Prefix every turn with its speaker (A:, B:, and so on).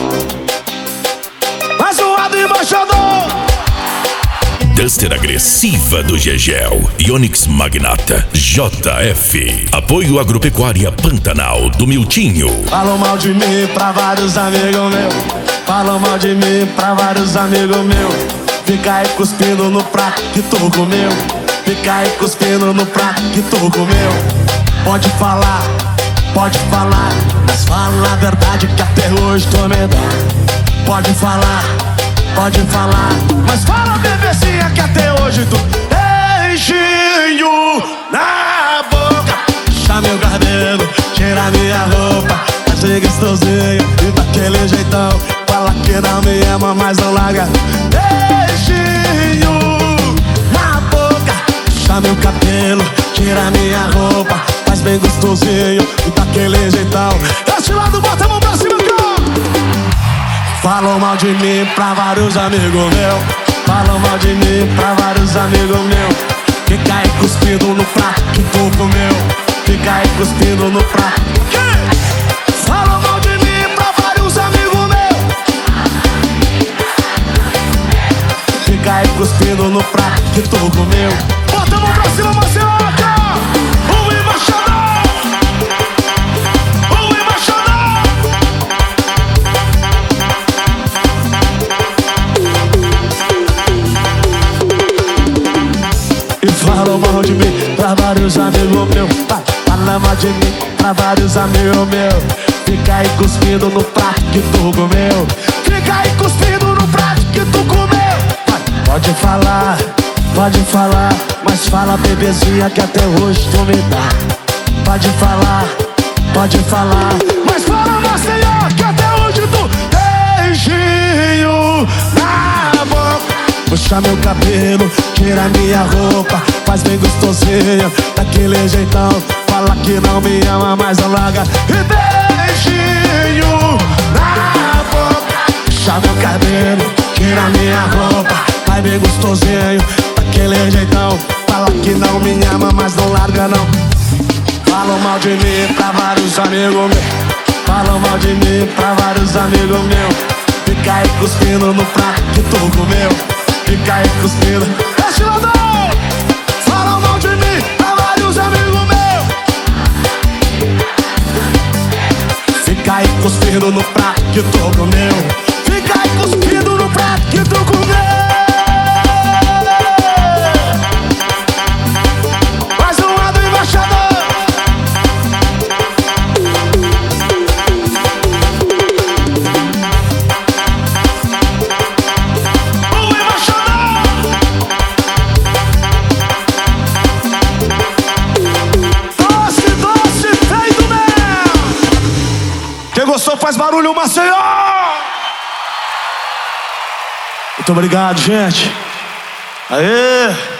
A: Mais zoado embaixador.
B: Duster agressiva do Gegel, Ionix Magnata, JF. Apoio Agropecuária Pantanal do Miltinho.
A: Falam mal de mim pra vários amigos meus. Falam mal de mim pra vários amigos meus. Fica aí cuspindo no prato que tu comeu. Fica aí cuspindo no prato que tu comeu. Pode falar, mas fala a verdade que até hoje tô medado. Pode falar, mas fala bebezinha que até hoje tu beijinho na boca. Puxa meu cabelo, tira minha roupa, faz ser gostosinho e daquele jeitão. Fala que não me ama, mas não larga. Beijinho na boca. Puxa meu cabelo, tira minha roupa, faz bem gostosinho e daquele jeitão. Desse lado, bota a mão pra cima, cara. Falam mal de mim pra vários amigos meus. Falam mal de mim pra vários amigos meus. Fica aí cuspindo no prato que tu comeu. Fica aí cuspindo no prato. Falam mal de mim pra vários amigos meus. Fica aí cuspindo no prato que tu comeu. Bota a mão pra cima, Marcelo. O embaixador. O embaixador. E falam mal de mim pra vários amigos meus. Fala mal de mim pra vários amigos meus. Fica aí cuspindo no prato que tu comeu. Fica aí cuspindo no prato que tu comeu. Pode falar, mas fala bebezinha que até hoje tu me dá. Pode falar, mas fala Maceió que até hoje tu beijinho na boca. Puxa meu cabelo, tira minha roupa, faz bem gostosinho, daquele jeitão. Fala que não me ama, mas não larga. E beijinho na boca. Puxa meu cabelo, tira minha roupa, faz bem gostosinho, daquele jeitão. Fala que não me ama, mas não larga não. Falam mal de mim pra vários amigos meus. Falam mal de mim pra vários amigos meus. Fica aí cuspindo no prato que tu comeu. Fica aí cuspindo. Este ladrão! Falam mal de mim pra vários amigos meus. Fica aí cuspindo no prato que tu comeu. Fica aí cuspindo no prato que tu comeu. Mais um lado embaixador. Quem gostou faz barulho, Maceió! Muito obrigado, gente. Aê!